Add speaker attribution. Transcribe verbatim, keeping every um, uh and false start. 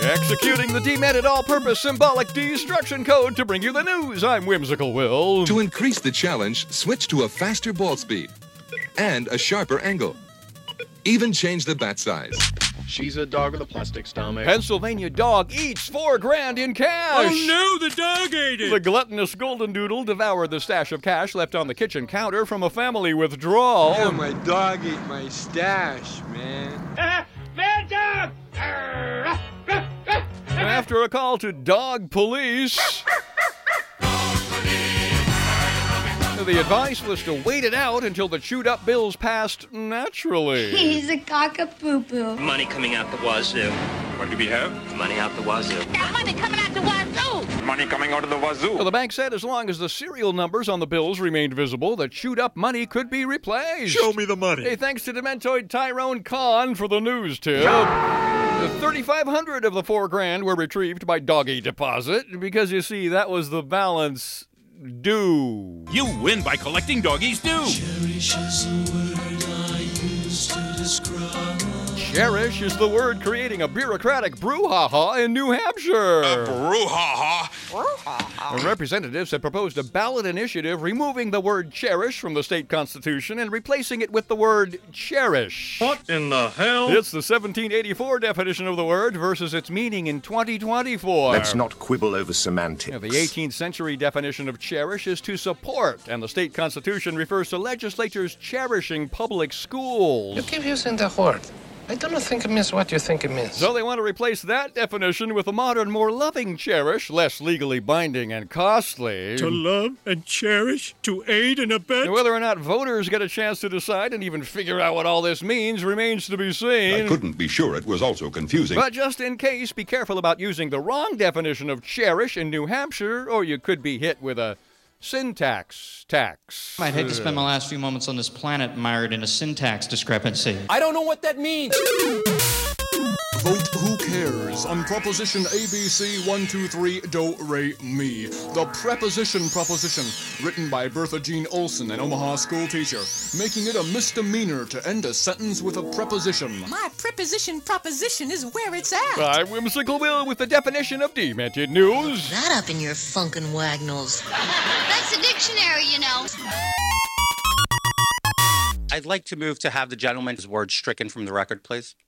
Speaker 1: Executing the demented all-purpose symbolic destruction code to bring you the news. I'm Whimsical Will.
Speaker 2: To increase the challenge, switch to a faster ball speed and a sharper angle. Even change the bat size.
Speaker 3: She's a dog with a plastic stomach.
Speaker 1: Pennsylvania dog eats four grand in cash.
Speaker 4: Oh no, the dog ate it!
Speaker 1: The gluttonous golden doodle devoured the stash of cash left on the kitchen counter from a family withdrawal.
Speaker 5: Yeah, my dog ate my stash, man.
Speaker 4: Bad dog!
Speaker 1: After a call to dog police, the advice was to wait it out until the chewed-up bills passed naturally.
Speaker 6: He's a cock-a-poo-poo.
Speaker 7: Money coming out the wazoo.
Speaker 8: What do we have?
Speaker 7: Money out the wazoo.
Speaker 9: Got money coming out the wazoo.
Speaker 8: Money coming out of the wazoo.
Speaker 1: Well, the bank said as long as the serial numbers on the bills remained visible, the chewed-up money could be replaced.
Speaker 4: Show me the money.
Speaker 1: Hey, thanks to Dementoid Tyrone Khan for the news tip. thirty-five hundred of the four grand were retrieved by doggy deposit because, you see, that was the balance due.
Speaker 4: You win by collecting doggies due.
Speaker 10: Cherish is the word I use to describe.
Speaker 1: Cherish is the word creating a bureaucratic brouhaha in New Hampshire.
Speaker 8: A brouhaha.
Speaker 1: Representatives have proposed a ballot initiative removing the word cherish from the state constitution and replacing it with the word cherish.
Speaker 4: What in the hell?
Speaker 1: It's the seventeen eighty-four definition of the word versus its meaning in twenty twenty-four.
Speaker 11: Let's not quibble over semantics.
Speaker 1: Now, the eighteenth century definition of cherish is to support, and the state constitution refers to legislatures cherishing public schools.
Speaker 12: You keep using the word. I don't think it means what you think it means.
Speaker 1: So they want to replace that definition with a modern, more loving cherish, less legally binding and costly.
Speaker 4: To love and cherish, to aid and abet.
Speaker 1: Now, whether or not voters get a chance to decide and even figure out what all this means remains to be seen.
Speaker 13: I couldn't be sure. It was also confusing.
Speaker 1: But just in case, be careful about using the wrong definition of cherish in New Hampshire, or you could be hit with a syntax tax.
Speaker 14: I'd hate to spend my last few moments on this planet mired in a syntax discrepancy.
Speaker 15: I don't know what that means.
Speaker 16: Vote Who Cares on Proposition A B C one two three Do Re Mi. The Preposition Proposition, written by Bertha Jean Olson, an Omaha school teacher, making it a misdemeanor to end a sentence with a preposition.
Speaker 17: My preposition proposition is where it's at.
Speaker 1: I'm Whimsical Will with the definition of demented news.
Speaker 18: That up in your funkin' wagnalls.
Speaker 6: That's a dictionary, you know.
Speaker 19: I'd like to move to have the gentleman's word stricken from the record, please.